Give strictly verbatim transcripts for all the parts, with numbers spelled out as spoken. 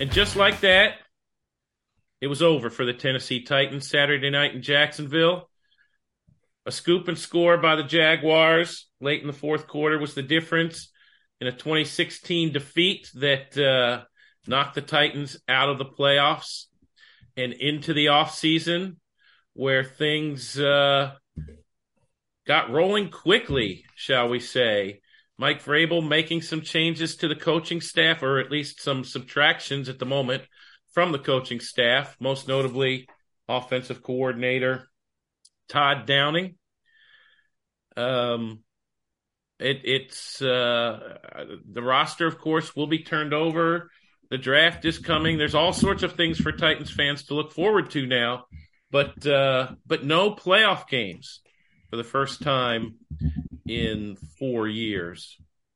And just like that, it was over for the Tennessee Titans Saturday night in Jacksonville. A scoop and score by the Jaguars late in the fourth quarter was the difference in a twenty sixteen defeat that uh, knocked the Titans out of the playoffs and into the offseason, where things uh, got rolling quickly, shall we say. Mike Vrabel making some changes to the coaching staff, or at least some subtractions at the moment from the coaching staff, most notably offensive coordinator Todd Downing. Um, it, it's uh, the roster, of course, will be turned over. The draft is coming. There's all sorts of things for Titans fans to look forward to now, but uh, but no playoff games for the first time in four years.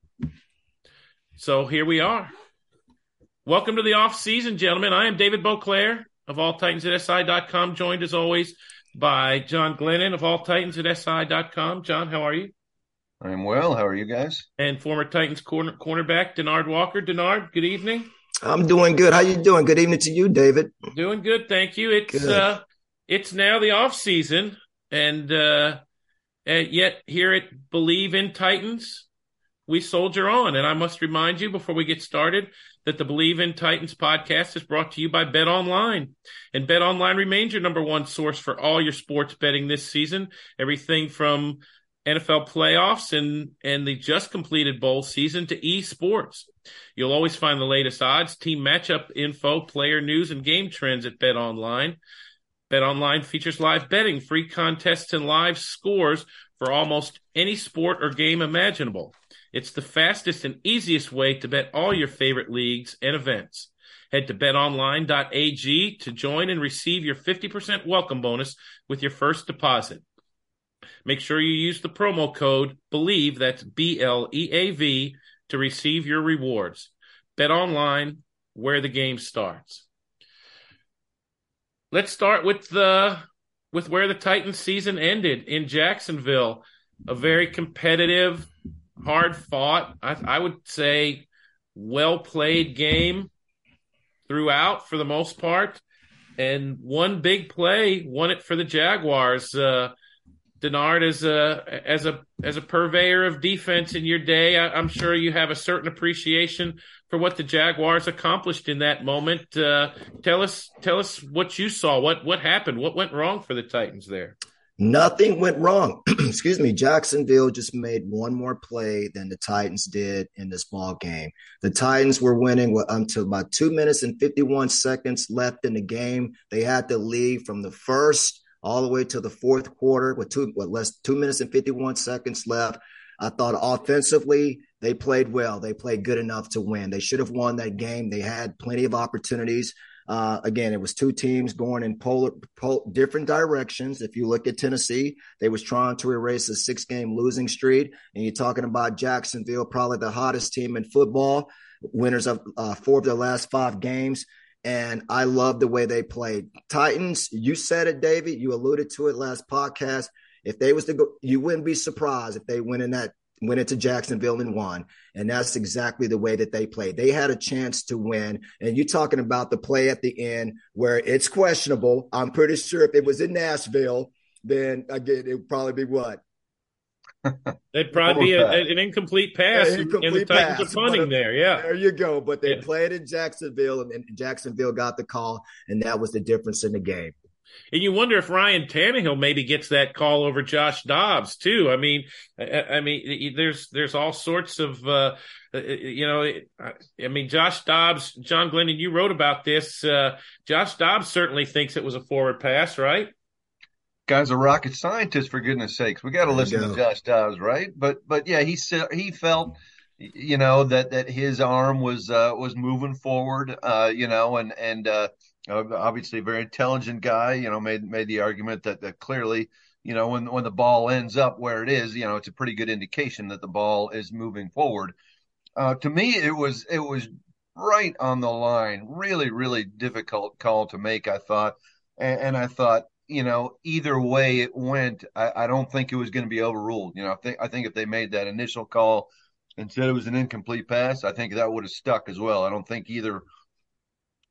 So here we are. Welcome to the off season, gentlemen. I am David Beauclair of all titans at S I dot com, joined as always by John Glennon of all titans at S I dot com. John, how are you? I'm well. How are you guys? And former Titans corner, cornerback Denard Walker. Denard, good evening. I'm doing good. How you doing? Good evening to you, David. Doing good, thank you. It's good. uh it's now the off season, and uh and yet here at Believe in Titans, we soldier on. And I must remind you before we get started that the Believe in Titans podcast is brought to you by BetOnline. And BetOnline remains your number one source for all your sports betting this season. Everything from N F L playoffs and, and the just completed bowl season to esports. You'll always find the latest odds, team matchup info, player news, and game trends at BetOnline. BetOnline features live betting, free contests, and live scores for almost any sport or game imaginable. It's the fastest and easiest way to bet all your favorite leagues and events. Head to bet online dot a g to join and receive your fifty percent welcome bonus with your first deposit. Make sure you use the promo code BELIEVE, that's B L E A V, to receive your rewards. BetOnline, where the game starts. Let's start with the with where the Titans season ended in Jacksonville. A very competitive, hard fought, I, I would say well played game throughout for the most part. And one big play won it for the Jaguars. Uh, Denard, as a as a as a purveyor of defense in your day, I, I'm sure you have a certain appreciation for what the Jaguars accomplished in that moment. Uh, tell us tell us what you saw. What what happened? What went wrong for the Titans there? Nothing went wrong. Excuse me. Jacksonville just made one more play than the Titans did in this ball game. The Titans were winning with, until about two minutes and fifty-one seconds left in the game. They had to leave from the first all the way to the fourth quarter with two, what, less two minutes and fifty-one seconds left. I thought offensively they played well. They played good enough to win. They should have won that game. They had plenty of opportunities. Uh, again, it was two teams going in polar, pol- different directions. If you look at Tennessee, they was trying to erase a six-game losing streak. And you're talking about Jacksonville, probably the hottest team in football, winners of uh, four of their last five games. And I love the way they played. Titans, you said it, David. You alluded to it last podcast. If they was to go, you wouldn't be surprised if they went in that went into Jacksonville and won. And that's exactly the way that they played. They had a chance to win. And you're talking about the play at the end where it's questionable. I'm pretty sure if it was in Nashville, then again, it would probably be what? It'd probably be a, an incomplete pass, an incomplete and the Titans pass, are punting there. Yeah, there you go. But they yeah. played in Jacksonville, and, and Jacksonville got the call, and that was the difference in the game. And you wonder if Ryan Tannehill maybe gets that call over Josh Dobbs too. I mean, I, I mean, there's there's all sorts of, uh, you know, I mean, Josh Dobbs, John Glennon, you wrote about this. Uh, Josh Dobbs certainly thinks it was a forward pass, right? Guy's a rocket scientist, for goodness sakes. We got to listen go. to Josh Dobbs, right? But but yeah, he he felt, you know, that that his arm was uh, was moving forward, uh, you know, and and. Uh, Obviously, a very intelligent guy, you know, made made the argument that, that clearly, you know, when when the ball ends up where it is, you know, it's a pretty good indication that the ball is moving forward. Uh, to me, it was it was right on the line. Really, really difficult call to make, I thought. And, and I thought, you know, either way it went, I, I don't think it was going to be overruled. You know, I think I think if they made that initial call and said it was an incomplete pass, I think that would have stuck as well. I don't think either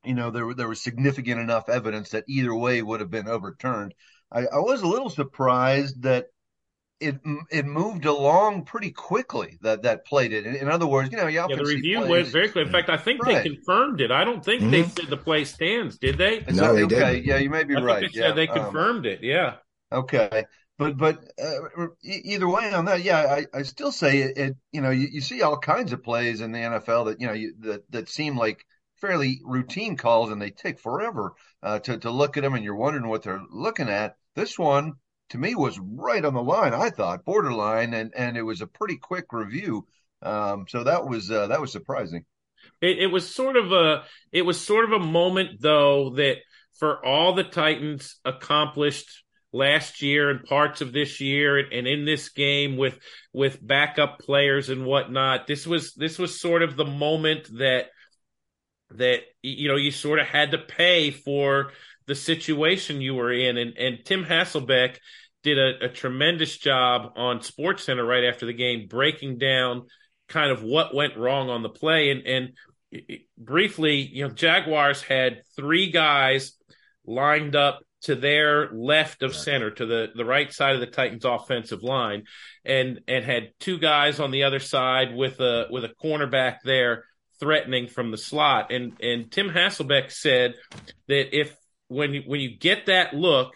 you know, there there was significant enough evidence that either way would have been overturned. I, I was a little surprised that it it moved along pretty quickly. That that play did. In, in other words, you know, you Yeah, often the see review went plays. very quick. In fact, I think they Right. confirmed it. I don't think Mm-hmm. they said the play stands, did they? Is No, that, they okay, didn't. yeah, you may be I right. think they Yeah, said they um, confirmed it. Yeah. okay, but but uh, e- either way on that, yeah, I, I still say it, it. You know, you, you see all kinds of plays in the N F L that you know you, that that seem like fairly routine calls, and they take forever uh, to to look at them, and you're wondering what they're looking at. This one to me was right on the line. I thought borderline, and and it was a pretty quick review. Um, so that was uh, that was surprising. It, it was sort of a it was sort of a moment though that for all the Titans accomplished last year and parts of this year and in this game with with backup players and whatnot, this was this was sort of the moment that that you know you sort of had to pay for the situation you were in, and and Tim Hasselbeck did a, a tremendous job on SportsCenter right after the game, breaking down kind of what went wrong on the play. And and briefly, you know, Jaguars had three guys lined up to their left of center, to the, the right side of the Titans offensive line, and and had two guys on the other side with a with a cornerback there threatening from the slot. And and Tim Hasselbeck said that if when you, when you get that look,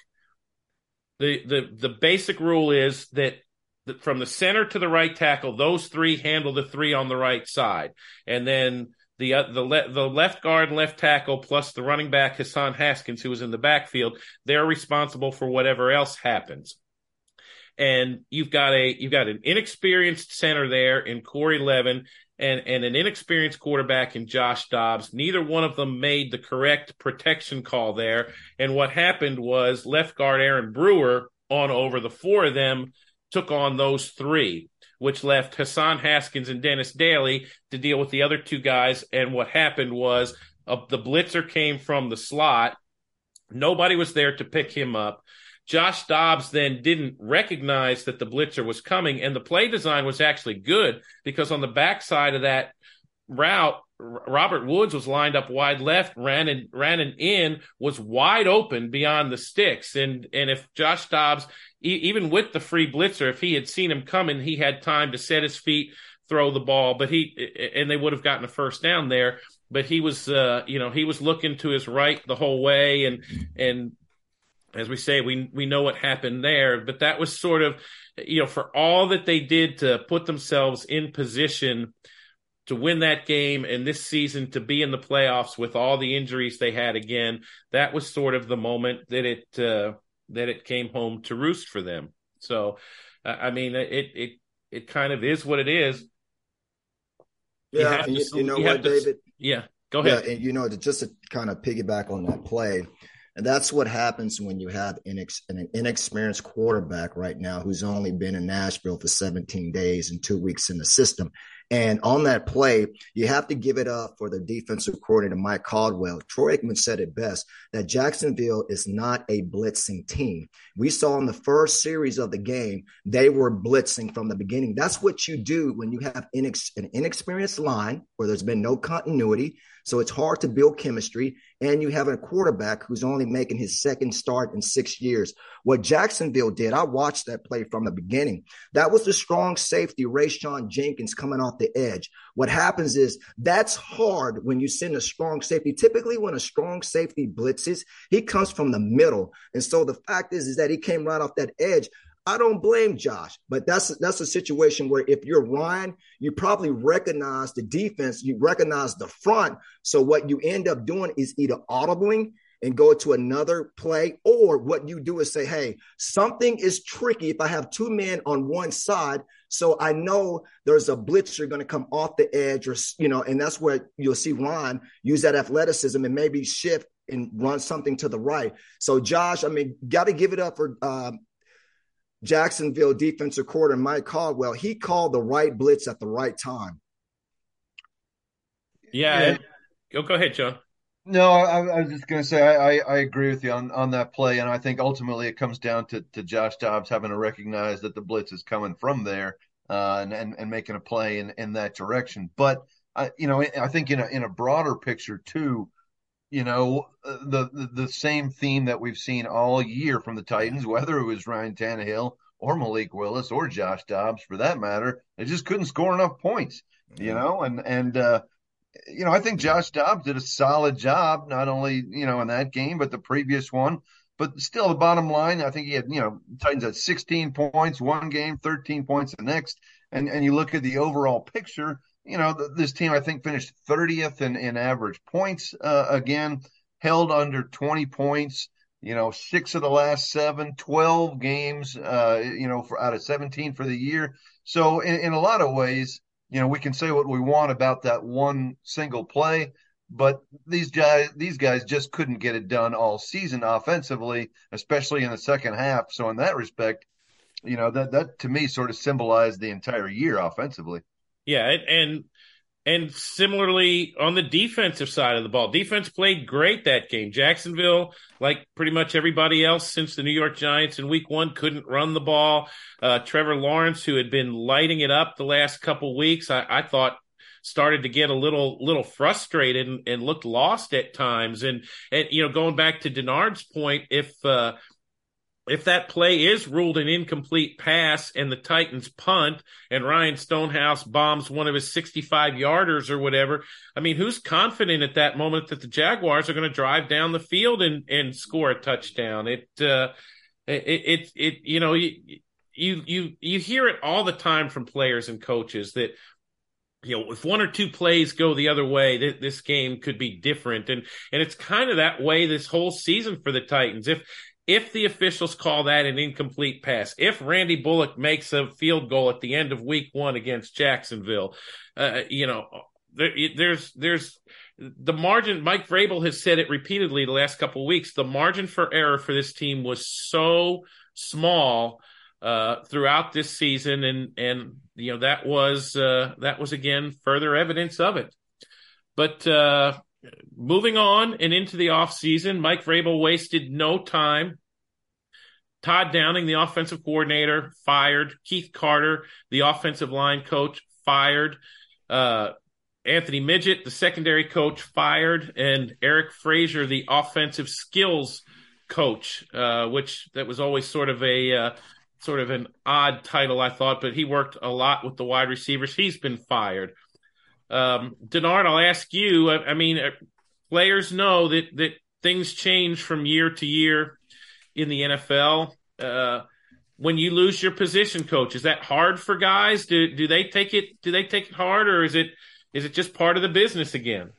the the the basic rule is that from the center to the right tackle, those three handle the three on the right side, and then the uh, the le- the left guard, left tackle, plus the running back Hassan Haskins, who was in the backfield, they're responsible for whatever else happens. And you've got a you've got an inexperienced center there in Corey Levin, and and an inexperienced quarterback in Josh Dobbs. Neither one of them made the correct protection call there, and what happened was left guard Aaron Brewer on over the four of them took on those three, which left Hassan Haskins and Dennis Daly to deal with the other two guys. And what happened was uh, the blitzer came from the slot. Nobody was there to pick him up. Josh Dobbs then didn't recognize that the blitzer was coming, and the play design was actually good because on the backside of that route, Robert Woods was lined up wide left, ran and ran and in, was wide open beyond the sticks. And and if Josh Dobbs, e- even with the free blitzer, if he had seen him coming, he had time to set his feet, throw the ball, but he and they would have gotten a first down there. But he was, uh, you know, he was looking to his right the whole way, and and as we say, we we know what happened there. But that was sort of, you know, for all that they did to put themselves in position to win that game and this season to be in the playoffs with all the injuries they had again, that was sort of the moment that it uh, that it came home to roost for them. So, uh, I mean, it it it kind of is what it is. Yeah, you, and you, to, you know you what, to, David? Yeah, go ahead. Yeah, and you know, to just to kind of piggyback on that play, and that's what happens when you have inex- an inexperienced quarterback right now who's only been in Nashville for seventeen days and two weeks in the system. And on that play, you have to give it up for the defensive coordinator, Mike Caldwell. Troy Aikman said it best, that Jacksonville is not a blitzing team. We saw in the first series of the game, they were blitzing from the beginning. That's what you do when you have inex- an inexperienced line where there's been no continuity. So it's hard to build chemistry, and you have a quarterback who's only making his second start in six years. What Jacksonville did, I watched that play from the beginning. That was the strong safety, Rayshawn Jenkins, coming off the edge. What happens is that's hard when you send a strong safety. Typically, when a strong safety blitzes, he comes from the middle. And so the fact is, is that he came right off that edge. I don't blame Josh, but that's that's a situation where if you're Ryan, you probably recognize the defense, you recognize the front. So what you end up doing is either audibling and go to another play, or what you do is say, hey, something is tricky if I have two men on one side. So I know there's a blitzer going to come off the edge, or, you know, and that's where you'll see Ryan use that athleticism and maybe shift and run something to the right. So Josh, I mean, got to give it up for uh, Jacksonville defensive coordinator Mike Caldwell. He called the right blitz at the right time. Yeah. yeah. Go ahead, John. No, I, I was just going to say I, I agree with you on, on that play, and I think ultimately it comes down to, to Josh Dobbs having to recognize that the blitz is coming from there uh, and, and and making a play in, in that direction. But I, you know, I think in a in a broader picture too, you know, the, the the same theme that we've seen all year from the Titans, whether it was Ryan Tannehill or Malik Willis or Josh Dobbs for that matter. They just couldn't score enough points, you know, and and uh, you know, I think Josh Dobbs did a solid job, not only, you know, in that game, but the previous one. But still, the bottom line, I think he had, you know, Titans had sixteen points one game, thirteen points the next. And and you look at the overall picture, you know, th- this team, I think, finished thirtieth in, in average points uh, again, held under twenty points, you know, six of the last seven, twelve games, uh, you know, for out of seventeen for the year. So in, in a lot of ways, you know, we can say what we want about that one single play, but these guys, these guys just couldn't get it done all season offensively, especially in the second half. So in that respect, you know, that that to me sort of symbolized the entire year offensively. Yeah, and and similarly on the defensive side of the ball, defense played great that game. Jacksonville, like pretty much everybody else since the New York Giants in week one, couldn't run the ball. Uh, Trevor Lawrence, who had been lighting it up the last couple weeks, I, I thought started to get a little little frustrated and, and looked lost at times. And, and, you know, going back to Denard's point, if uh, if that play is ruled an incomplete pass and the Titans punt and Ryan Stonehouse bombs one of his sixty-five yarders or whatever, I mean, who's confident at that moment that the Jaguars are going to drive down the field and, and score a touchdown? It, uh, it, it, it, you know, you, you, you, you hear it all the time from players and coaches that, you know, if one or two plays go the other way, th- this game could be different. And, and it's kind of that way this whole season for the Titans. If, If the officials call that an incomplete pass, if Randy Bullock makes a field goal at the end of week one against Jacksonville, uh, you know, there, there's there's the margin. Mike Vrabel has said it repeatedly the last couple of weeks. The margin for error for this team was so small uh, throughout this season, and and you know that was uh, that was again further evidence of it. But uh, moving on and into the offseason, Mike Vrabel wasted no time. Todd Downing, the offensive coordinator, fired. Keith Carter, the offensive line coach, fired. Uh, Anthony Midget, the secondary coach, fired. And Eric Frazier, the offensive skills coach, uh, which that was always sort of a uh, sort of an odd title, I thought, but he worked a lot with the wide receivers. He's been fired. Um, Denard, I'll ask you, I, I mean, players know that, that things change from year to year in the N F L. Uh, when you lose your position coach, is that hard for guys? Do, do they take it, do they take it hard, or is it, is it just part of the business again?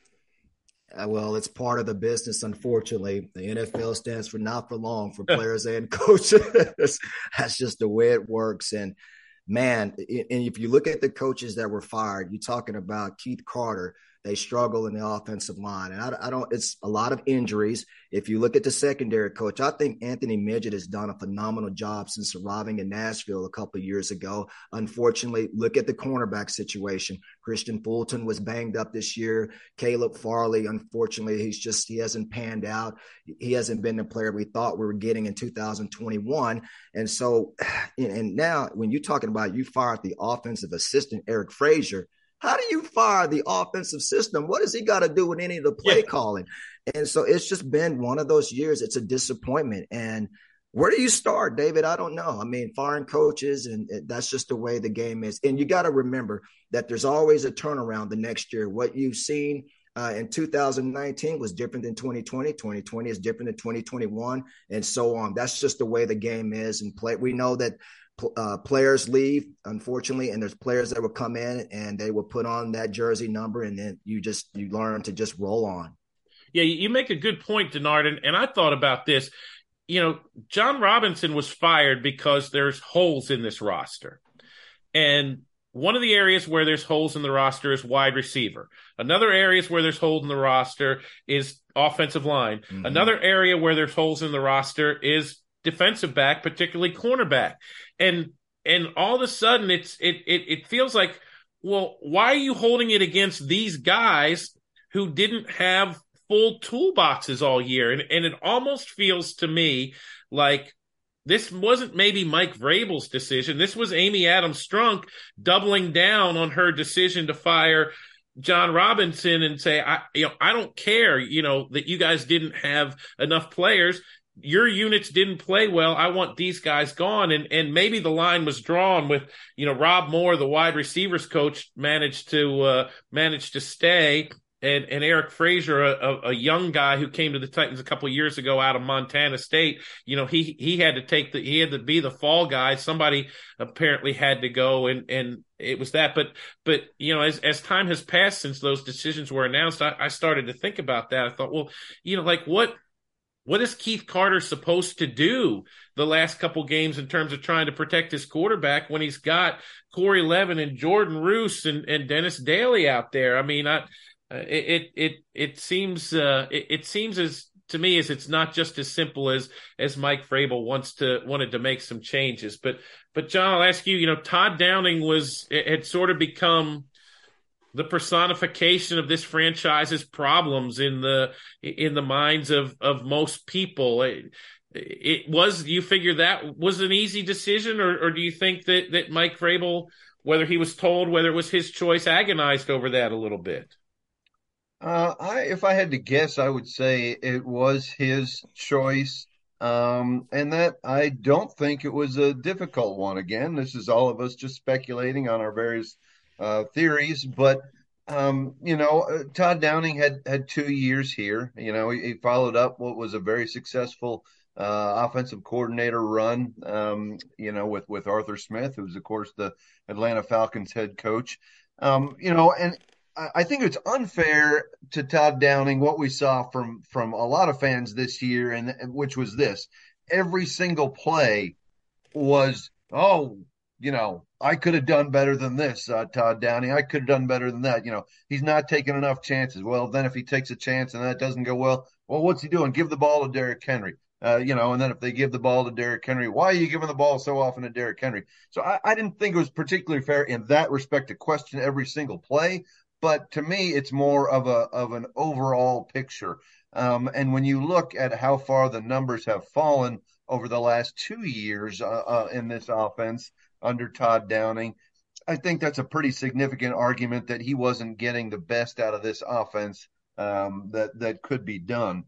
Uh, well, it's part of the business, unfortunately. The N F L stands for not for long for players and coaches. That's just the way it works. And man, and if you look at the coaches that were fired, you're talking about Keith Carter. They struggle in the offensive line. And I, I don't, it's a lot of injuries. If you look at the secondary coach, I think Anthony Midget has done a phenomenal job since arriving in Nashville a couple of years ago. Unfortunately, look at the cornerback situation. Christian Fulton was banged up this year. Caleb Farley, unfortunately, he's just, he hasn't panned out. He hasn't been the player we thought we were getting in two thousand twenty-one. And so, and now when you're talking about you fired the offensive assistant, Eric Frazier, how do you fire the offensive system? What does he got to do with any of the play yeah. calling? And so it's just been one of those years. It's a disappointment. And where do you start, David? I don't know. I mean, firing coaches, and that's just the way the game is. And you got to remember that there's always a turnaround the next year. What you've seen uh, in two thousand nineteen was different than twenty twenty. twenty twenty is different than twenty twenty-one, and so on. That's just the way the game is. And play. We know that Uh, players leave, unfortunately, and there's players that will come in and they will put on that jersey number, and then you just you learn to just roll on. Yeah, you make a good point, Denard, and, and I thought about this. You know, John Robinson was fired because there's holes in this roster, and one of the areas where there's holes in the roster is wide receiver. Another areas where there's holes in the roster is offensive line. Mm-hmm. Another area where there's holes in the roster is defensive back, particularly cornerback. And and all of a sudden it's it, it it feels like, well, why are you holding it against these guys who didn't have full toolboxes all year? And and it almost feels to me like this wasn't maybe Mike Vrabel's decision. This was Amy Adams Strunk doubling down on her decision to fire John Robinson and say, I, you know, I don't care, you know, that you guys didn't have enough players. Your units didn't play well. I want these guys gone. And and maybe the line was drawn with, you know, Rob Moore, the wide receivers coach, managed to uh, managed to stay. And, and Eric Frazier, a, a young guy who came to the Titans a couple of years ago out of Montana State, you know, he he had to take the he had to be the fall guy. Somebody apparently had to go, and and it was that. But but you know, as as time has passed since those decisions were announced, I, I started to think about that. I thought, well, you know, like what. What is Keith Carter supposed to do the last couple games in terms of trying to protect his quarterback when he's got Corey Levin and Jordan Roos and, and Dennis Daly out there? I mean, I, it it it seems uh, it, it seems as to me as it's not just as simple as as Mike Vrabel wants to wanted to make some changes. But but John, I'll ask you. You know, Todd Downing was had sort of become the personification of this franchise's problems in the in the minds of of most people. It, it was you figure that was an easy decision, or, or do you think that that Mike Vrabel, whether he was told, whether it was his choice, agonized over that a little bit? Uh, I, if I had to guess, I would say it was his choice, um, and that I don't think it was a difficult one. Again, this is all of us just speculating on our various Uh, theories, but um, you know, uh, Todd Downing had had two years here. You know, he, he followed up what was a very successful uh, offensive coordinator run. Um, you know, with with Arthur Smith, who's of course the Atlanta Falcons head coach. Um, you know, and I, I think it's unfair to Todd Downing what we saw from from a lot of fans this year, and which was this: every single play was, oh, you know, I could have done better than this, uh, Todd Downing. I could have done better than that. You know, he's not taking enough chances. Well, then if he takes a chance and that doesn't go well, well, what's he doing? Give the ball to Derrick Henry. Uh, you know, and then if they give the ball to Derrick Henry, why are you giving the ball so often to Derrick Henry? So I, I didn't think it was particularly fair in that respect to question every single play. But to me, it's more of a of an overall picture. Um, and when you look at how far the numbers have fallen over the last two years uh, uh, in this offense under Todd Downing, I think that's a pretty significant argument that he wasn't getting the best out of this offense um, that that could be done.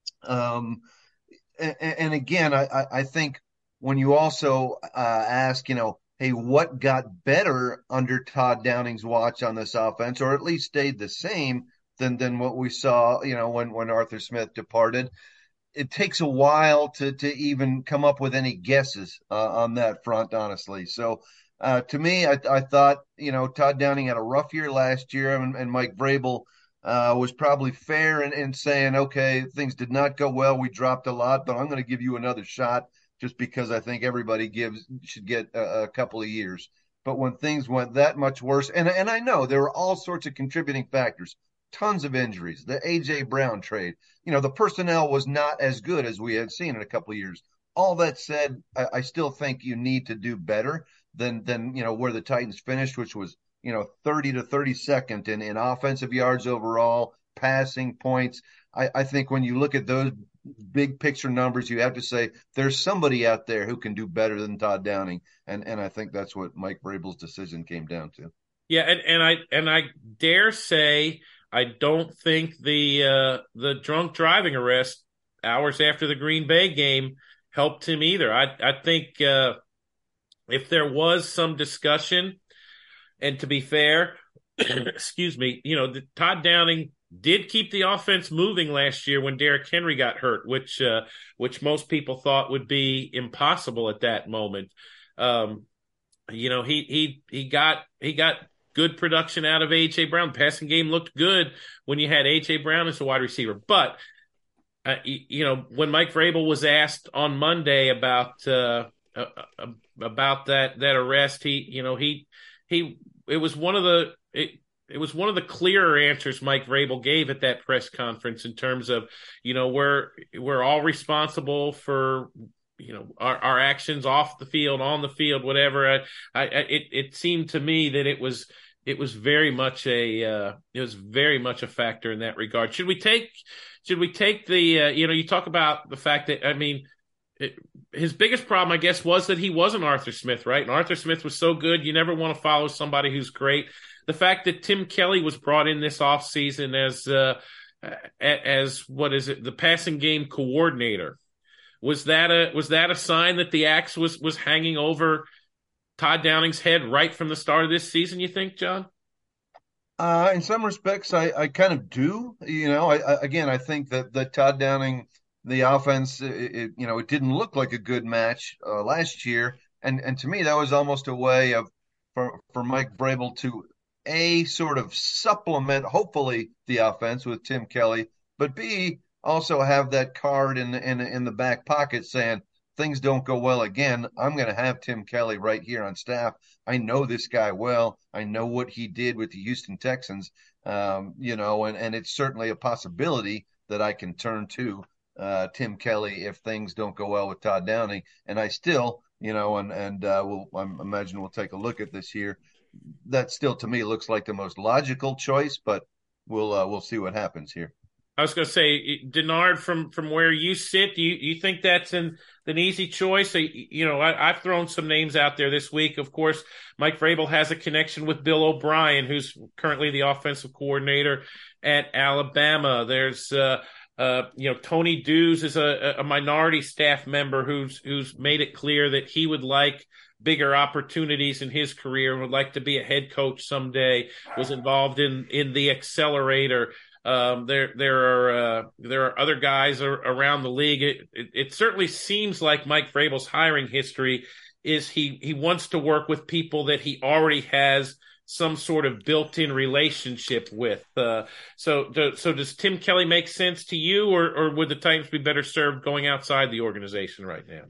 Um, and, and again, I, I think when you also uh, ask, you know, hey, what got better under Todd Downing's watch on this offense, or at least stayed the same than than what we saw, you know, when when Arthur Smith departed? It takes a while to to even come up with any guesses uh, on that front, honestly. So uh, to me, I, I thought, you know, Todd Downing had a rough year last year, and, and Mike Vrabel uh, was probably fair in, in saying, okay, things did not go well. We dropped a lot, but I'm going to give you another shot just because I think everybody gives should get a, a couple of years. But when things went that much worse, and and I know there were all sorts of contributing factors. Tons of injuries, the A J Brown trade, you know, the personnel was not as good as we had seen in a couple of years. All that said, I, I still think you need to do better than, than, you know, where the Titans finished, which was, you know, thirty to thirty-second in, in offensive yards overall, passing points. I, I think when you look at those big picture numbers, you have to say there's somebody out there who can do better than Todd Downing. And, and I think that's what Mike Vrabel's decision came down to. Yeah. And, and I, and I dare say, I don't think the uh, the drunk driving arrest hours after the Green Bay game helped him either. I I think uh, if there was some discussion, and to be fair, excuse me, you know, the, Todd Downing did keep the offense moving last year when Derrick Henry got hurt, which uh, which most people thought would be impossible at that moment. Um, you know, he he he got he got. good production out of A J Brown. The passing game looked good when you had A J Brown as a wide receiver. But, uh, you know, when Mike Vrabel was asked on Monday about uh, uh, about that that arrest, he, you know, he he it was one of the it, it was one of the clearer answers Mike Vrabel gave at that press conference in terms of, you know, we're we're all responsible for, you know, our, our actions off the field, on the field, whatever. I, I, it, it seemed to me that it was, it was very much a, uh, it was very much a factor in that regard. Should we take, should we take the, uh, you know, you talk about the fact that, I mean, it, his biggest problem, I guess, was that he wasn't Arthur Smith, right? And Arthur Smith was so good. You never want to follow somebody who's great. the fact that Tim Kelly was brought in this offseason as uh, as what is it, the passing game coordinator. Was that a was that a sign that the axe was was hanging over Todd Downing's head right from the start of this season, you think, John? Uh, in some respects, I, I kind of do. You know, I, I, again, I think that, that Todd Downing, the offense, it, it, you know, it didn't look like a good match uh, last year. And and to me, that was almost a way of for, for Mike Vrabel to, A, sort of supplement, hopefully, the offense with Tim Kelly, but B, also have that card in the, in, in the back pocket saying, things don't go well again, I'm going to have Tim Kelly right here on staff. I know this guy well. I know what he did with the Houston Texans, um, you know, and, and it's certainly a possibility that I can turn to uh, Tim Kelly if things don't go well with Todd Downing. And I still, you know, and, and uh, we'll, I imagine we'll take a look at this here. That still, to me, looks like the most logical choice, but we'll uh, we'll see what happens here. I was going to say, Denard, from, from where you sit, do you, you think that's an, an easy choice? You know, I, I've thrown some names out there this week. Of course, Mike Vrabel has a connection with Bill O'Brien, who's currently the offensive coordinator at Alabama. There's, uh, uh, you know, Tony Dews is a, a minority staff member who's who's made it clear that he would like bigger opportunities in his career and would like to be a head coach someday, was involved in, in the accelerator. Um, there, there are, uh, there are other guys are, around the league. It, it, it certainly seems like Mike Vrabel's hiring history is he, he wants to work with people that he already has some sort of built-in relationship with. Uh, so, so does Tim Kelly make sense to you, or, or would the Titans be better served going outside the organization right now?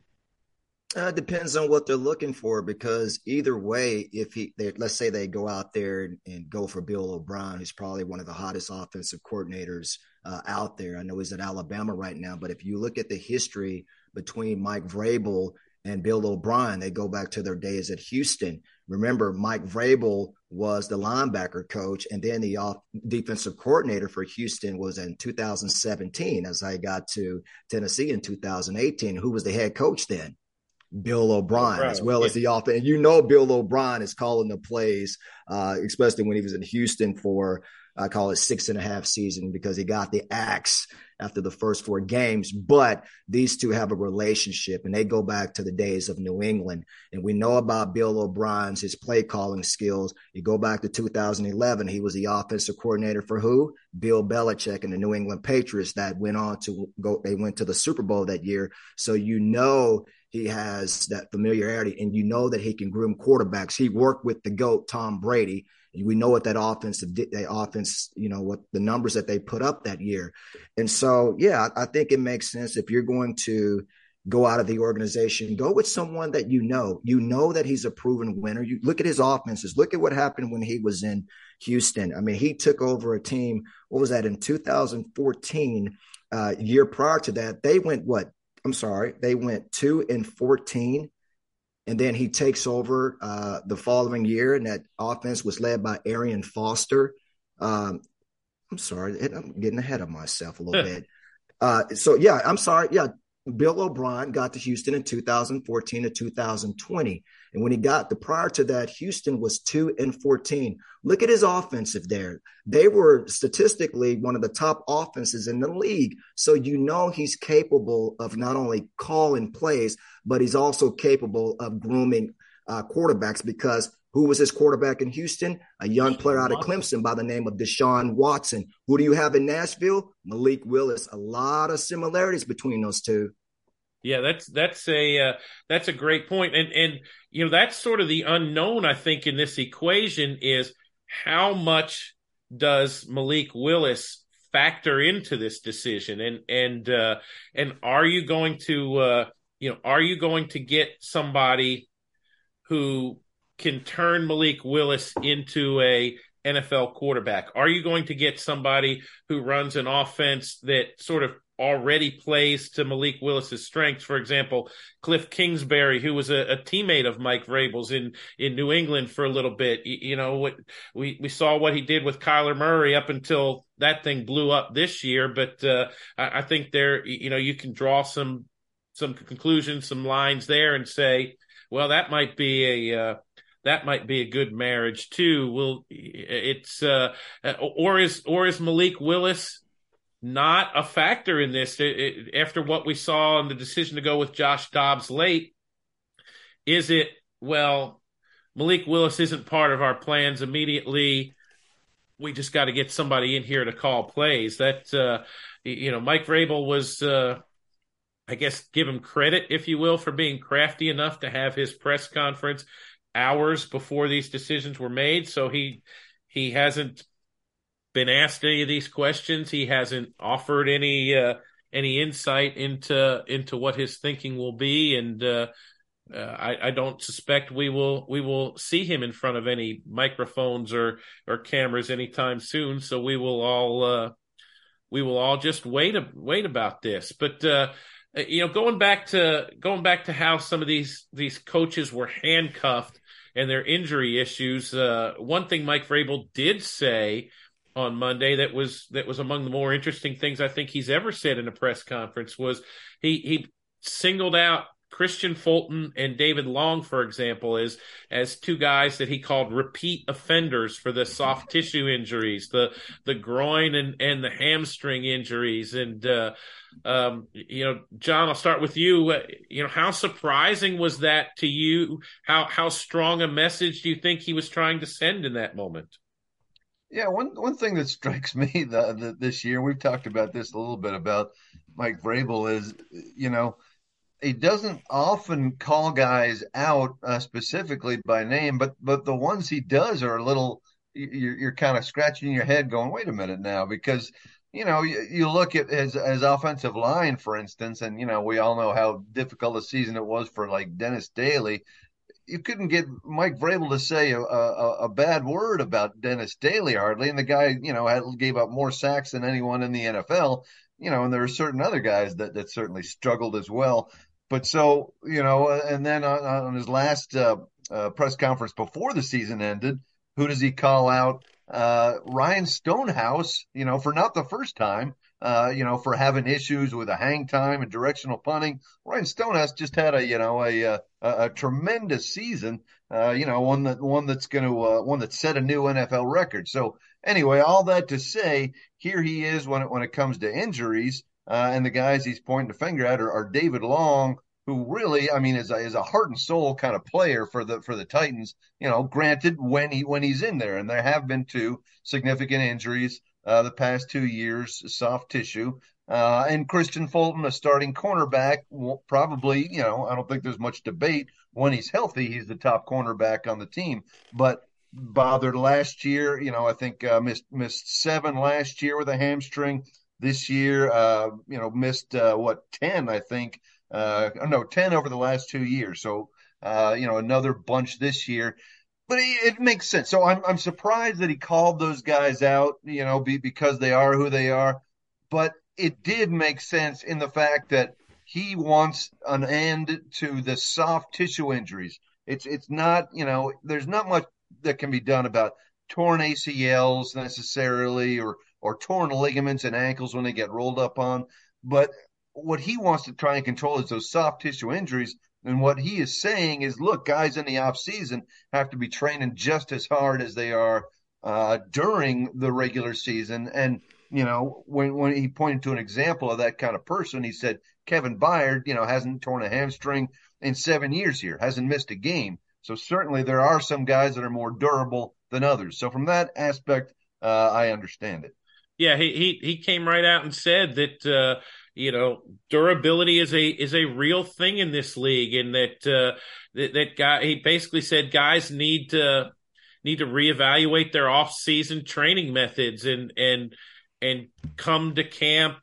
Uh, depends on what they're looking for, because either way, if he, they, let's say they go out there and, and go for Bill O'Brien, who's probably one of the hottest offensive coordinators uh, out there. I know he's at Alabama right now, but if you look at the history between Mike Vrabel and Bill O'Brien, they go back to their days at Houston. Remember, Mike Vrabel was the linebacker coach, and then the off defensive coordinator for Houston was in two thousand seventeen, as I got to Tennessee in two thousand eighteen. Who was the head coach then? Bill O'Brien, right, as well yeah. as the offense. And you know Bill O'Brien is calling the plays, uh, especially when he was in Houston for, I call it six and a half season, because he got the axe after the first four games. But these two have a relationship, and they go back to the days of New England. And we know about Bill O'Brien's, his play calling skills. You go back to two thousand eleven, he was the offensive coordinator for who? Bill Belichick and the New England Patriots that went on to go, they went to the Super Bowl that year. So you know he has that familiarity, and you know that he can groom quarterbacks. He worked with the GOAT, Tom Brady. We know what that offense, that offense, you know, what the numbers that they put up that year. And so, yeah, I think it makes sense if you're going to go out of the organization, go with someone that you know. You know that he's a proven winner. You look at his offenses. Look at what happened when he was in Houston. I mean, he took over a team, what was that, in two thousand fourteen, uh, year prior to that. They went, what? I'm sorry, they went two and fourteen. And then he takes over uh, the following year, and that offense was led by Arian Foster. Um, I'm sorry, I'm getting ahead of myself a little bit. Uh, so, yeah, I'm sorry. Yeah, Bill O'Brien got to Houston in two thousand fourteen to two thousand twenty. And when he got the prior to that, Houston was two and fourteen. Look at his offensive there. They were statistically one of the top offenses in the league. So you know he's capable of not only calling plays, but he's also capable of grooming uh, quarterbacks, because who was his quarterback in Houston? A young player out of Clemson by the name of Deshaun Watson. Who do you have in Nashville? Malik Willis. A lot of similarities between those two. Yeah, that's that's a uh, that's a great point, and and you know that's sort of the unknown, I think, in this equation is how much does Malik Willis factor into this decision, and and uh, and are you going to uh, you know are you going to get somebody who can turn Malik Willis into a N F L quarterback? Are you going to get somebody who runs an offense that sort of already plays to Malik Willis's strengths? For example, Cliff Kingsbury, who was a, a teammate of Mike Vrabel's in, in New England for a little bit. You, you know, what we, we saw what he did with Kyler Murray up until that thing blew up this year. But uh, I, I think there, you know, you can draw some, some conclusions, some lines there and say, well, that might be a, uh, that might be a good marriage too. Will it's uh, or is or is Malik Willis not a factor in this? It, it, after what we saw and the decision to go with Josh Dobbs late, is it, well, Malik Willis isn't part of our plans immediately. We just got to get somebody in here to call plays. That, uh, you know, Mike Vrabel was, uh, I guess, give him credit, if you will, for being crafty enough to have his press conference hours before these decisions were made. So he he hasn't been asked any of these questions. He hasn't offered any uh, any insight into into what his thinking will be, and uh, uh, I, I don't suspect we will we will see him in front of any microphones or or cameras anytime soon. So we will all uh, we will all just wait wait about this. But uh, you know, going back to going back to how some of these these coaches were handcuffed and their injury issues. Uh, one thing Mike Vrabel did say on Monday that was that was among the more interesting things I think he's ever said in a press conference was he he singled out Christian Fulton and David Long, for example, as as two guys that he called repeat offenders for the soft tissue injuries, the the groin and, and the hamstring injuries. And, uh, um, you know, John, I'll start with you. Uh, you know, how surprising was that to you? How how strong a message do you think he was trying to send in that moment? Yeah, one one thing that strikes me the, the, this year, we've talked about this a little bit about Mike Vrabel, is, you know, he doesn't often call guys out uh, specifically by name, but but the ones he does are a little, you're, you're kind of scratching your head going, wait a minute now, because, you know, you, you look at his, his offensive line, for instance, and, you know, we all know how difficult a season it was for like Dennis Daly. You couldn't get Mike Vrabel to say a, a, a bad word about Dennis Daly hardly. And the guy, you know, had, gave up more sacks than anyone in the N F L, you know, and there were certain other guys that, that certainly struggled as well. But so, you know, and then on, on his last uh, uh, press conference before the season ended, who does he call out? Uh, Ryan Stonehouse, you know, for not the first time, uh, you know, for having issues with a hang time and directional punting. Ryan Stonehouse just had a, you know, a a, a tremendous season, uh, you know, one that one that's going to uh, one that set a new N F L record. So anyway, all that to say, here he is when it when it comes to injuries. Uh, and the guys he's pointing the finger at are, are David Long, who really, I mean, is a, is a heart and soul kind of player for the for the Titans. You know, granted, when he when he's in there, and there have been two significant injuries uh, the past two years, soft tissue, uh, and Christian Fulton, a starting cornerback, will probably, you know, I don't think there's much debate when he's healthy, he's the top cornerback on the team, but bothered last year. You know, I think uh, missed missed seven last year with a hamstring. This year, uh, you know, missed, uh, what, ten, I think, uh, no, ten over the last two years. So, uh, you know, another bunch this year, but it, it makes sense. So I'm, I'm surprised that he called those guys out, you know, be, because they are who they are, but it did make sense in the fact that he wants an end to the soft tissue injuries. It's, it's not, you know, there's not much that can be done about torn A C Ls necessarily, or, or torn ligaments and ankles when they get rolled up on. But what he wants to try and control is those soft tissue injuries. And what he is saying is, look, guys in the off season have to be training just as hard as they are uh, during the regular season. And, you know, when, when he pointed to an example of that kind of person, he said, Kevin Byard, you know, hasn't torn a hamstring in seven years here, hasn't missed a game. So certainly there are some guys that are more durable than others. So from that aspect, uh, I understand it. Yeah, he, he he came right out and said that uh, you know, durability is a is a real thing in this league, and that uh, that, that guy he basically said guys need to need to reevaluate their off season training methods and and and come to camp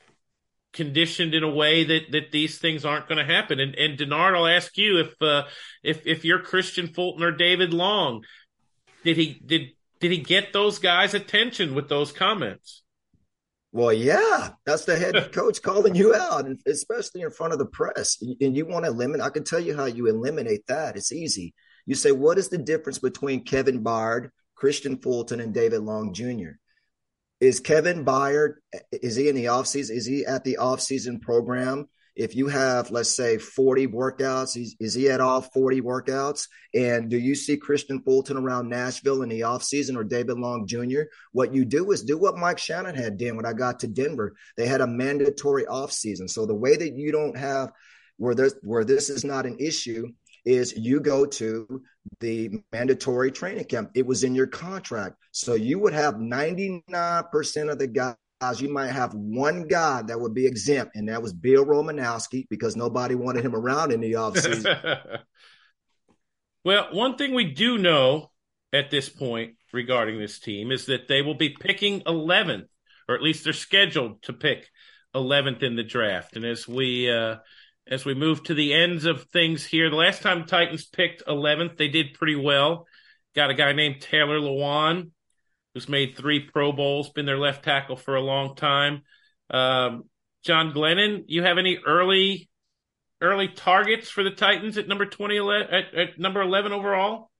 conditioned in a way that, that these things aren't going to happen. And and Denard, I'll ask you if uh, if if you're Christian Fulton or David Long, did he did did he get those guys' attention with those comments? Well, yeah, that's the head coach calling you out, and especially in front of the press. And you want to eliminate, I can tell you how you eliminate that. It's easy. You say, what is the difference between Kevin Byard, Christian Fulton, and David Long Junior? Is Kevin Byard, is he in the offseason? Is he at the offseason program if you have, let's say, forty workouts, is, is he at all forty workouts? And do you see Christian Fulton around Nashville in the offseason or David Long Junior? What you do is do what Mike Shanahan did when I got to Denver. They had a mandatory offseason. So the way that you don't have where there's where this is not an issue is you go to the mandatory training camp. It was in your contract. So you would have ninety-nine percent of the guys. You might have one guy that would be exempt, and that was Bill Romanowski, because nobody wanted him around in the offseason. Well, one thing we do know at this point regarding this team is that they will be picking eleventh, or at least they're scheduled to pick eleventh in the draft. And as we uh, as we move to the ends of things here, the last time Titans picked eleventh, they did pretty well. Got a guy named Taylor Lewan, who's made three Pro Bowls, been their left tackle for a long time. Um, John Glennon, you have any early early targets for the Titans at number twenty, at, at number eleven overall?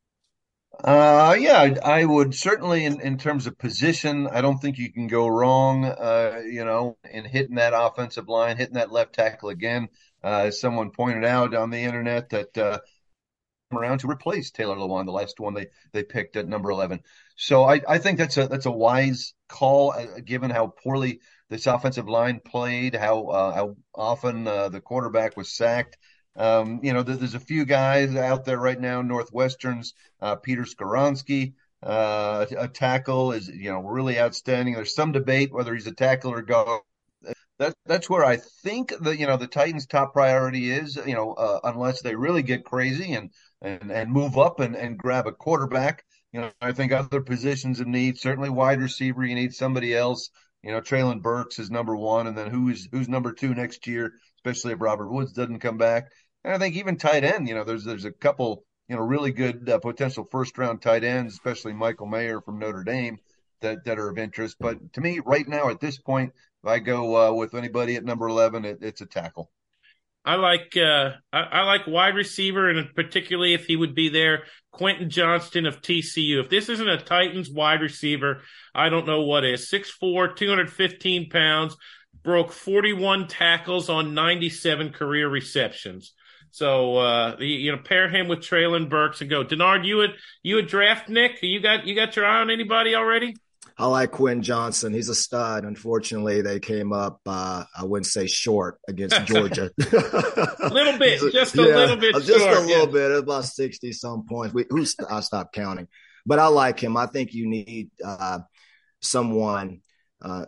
Uh, yeah, I, I would certainly, in, in terms of position, I don't think you can go wrong, uh, you know, in hitting that offensive line, hitting that left tackle again. Uh, as someone pointed out on the internet, that uh, around to replace Taylor Lewan, the last one they they picked at number eleven. So I, I think that's a that's a wise call, uh, given how poorly this offensive line played, how uh, how often uh, the quarterback was sacked. Um, you know, there, there's a few guys out there right now. Northwestern's uh, Peter Skoronski, uh, a tackle, is you know really outstanding. There's some debate whether he's a tackle or guard. That, that's where I think the you know the Titans' top priority is. You know, uh, unless they really get crazy and and and move up and, and grab a quarterback. You know, I think other positions in need, certainly wide receiver, you need somebody else. You know, Traylon Burks is number one, and then who's who's number two next year, especially if Robert Woods doesn't come back. And I think even tight end, you know, there's there's a couple, you know, really good uh, potential first round tight ends, especially Michael Mayer from Notre Dame, that that are of interest. But to me, right now at this point, if I go uh, with anybody at number eleven, it, it's a tackle. I like uh, I, I like wide receiver, and particularly if he would be there, Quentin Johnston of T C U. If this isn't a Titans wide receiver, I don't know what is. six foot four, two hundred fifteen pounds, broke forty-one tackles on ninety-seven career receptions. So uh, you know, pair him with Traylon Burks and go. Denard, you would you would draft Nick? You got you got your eye on anybody already? I like Quentin Johnson. He's a stud. Unfortunately, they came up, uh, I wouldn't say short, against Georgia. A little bit, a, just a yeah, little bit just short. Just a little yeah. bit, about sixty-some points. We, who's, I stopped counting. But I like him. I think you need uh, someone uh,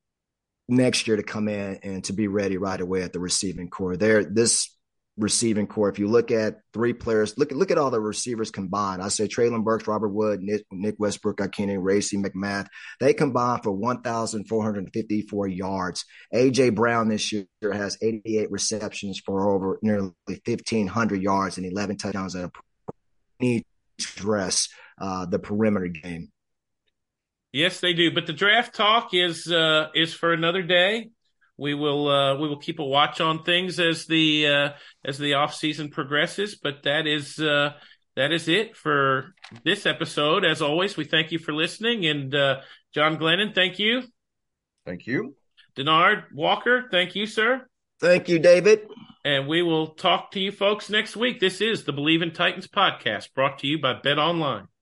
next year to come in and to be ready right away at the receiving core. There, this receiving core, if you look at three players, look, look at all the receivers combined. I say Traylon Burks, Robert Wood, Nick, Nick Westbrook, Ikene, Racy McMath. They combined for one thousand four hundred fifty-four yards. A J. Brown this year has eighty-eight receptions for over nearly fifteen hundred yards and eleven touchdowns. That need to address uh, the perimeter game. Yes, they do. But the draft talk is uh, is for another day. We will uh, we will keep a watch on things as the uh, as the off season progresses. But that is uh, that is it for this episode. As always, we thank you for listening. And uh, John Glennon, thank you. Thank you. Denard Walker, thank you, sir. Thank you, David. And we will talk to you folks next week. This is the Believe in Titans podcast, brought to you by Bet Online.